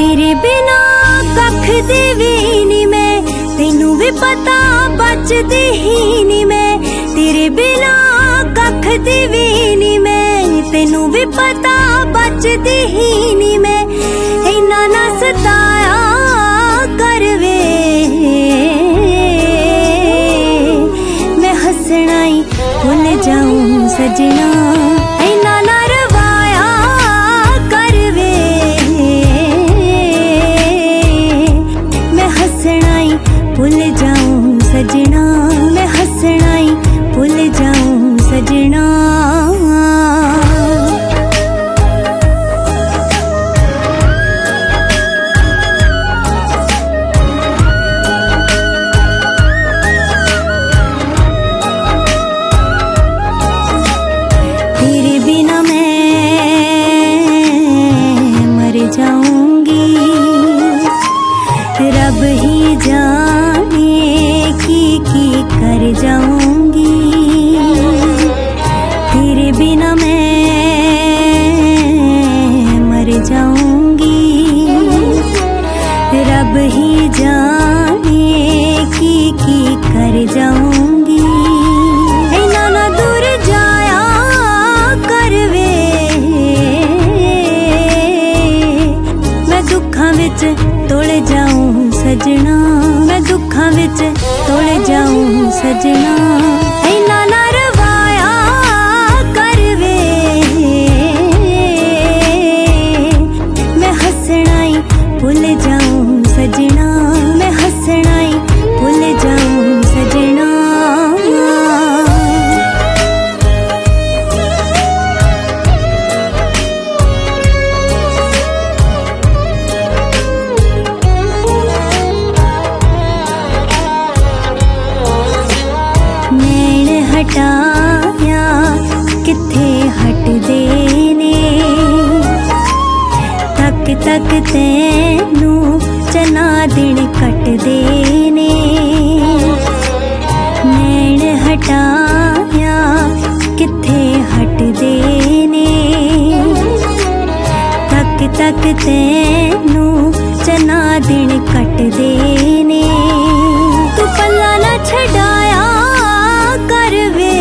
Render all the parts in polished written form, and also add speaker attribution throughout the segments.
Speaker 1: तेरे बिना कख दी भी नी मैं, तैनू भी पता बचदी ही नी मैं। तेरे बिना कख दी भी नी मैं, तैनू भी पता बचदी ही नी मैं। इन्ना ना सताया कर वे, मैं हंसना ही भुल जाऊं सजना। इन्ना ना रवाया कर वे, मैं हंसना ही भुल जाऊं सजना। मैं हंसना ही भुल जाऊं सजना। तेरे बिना मैं मर जाऊंगी, रब ही जाने की कर जाऊंगी। तेरे बिना मैं मर जाऊंगी, रब ही जाने की कर जाऊंगी। इन्ना ना दूर जाया कर वे, मैं दुखां विच तुल जाऊं सजना। मैं दुखां विच तुल जाऊं सजना। इन्ना ना रवाया कर वे, मैं हंसना ही भुल जाऊं सजना। मैं हंसना ही भुल जाऊं सजना। नैन हटाया किथे हटदे ने, तक तक तैनू चना दिन कटदे ने। नैन हटाया किथे हटदे ने, तक तक तैनू चना दिन कटदे ने। तू पल्ला ना छड़ाया कर वे,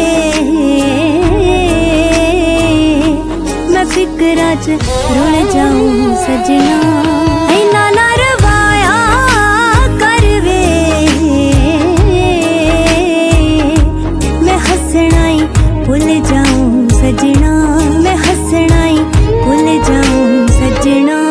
Speaker 1: मैं फिकरां च रुल जाऊं सजना। इन्ना ना रवाया कर वे, मैं हंसना ही भुल जाऊं सजना। मैं हंसना ही भुल जाऊं सजना।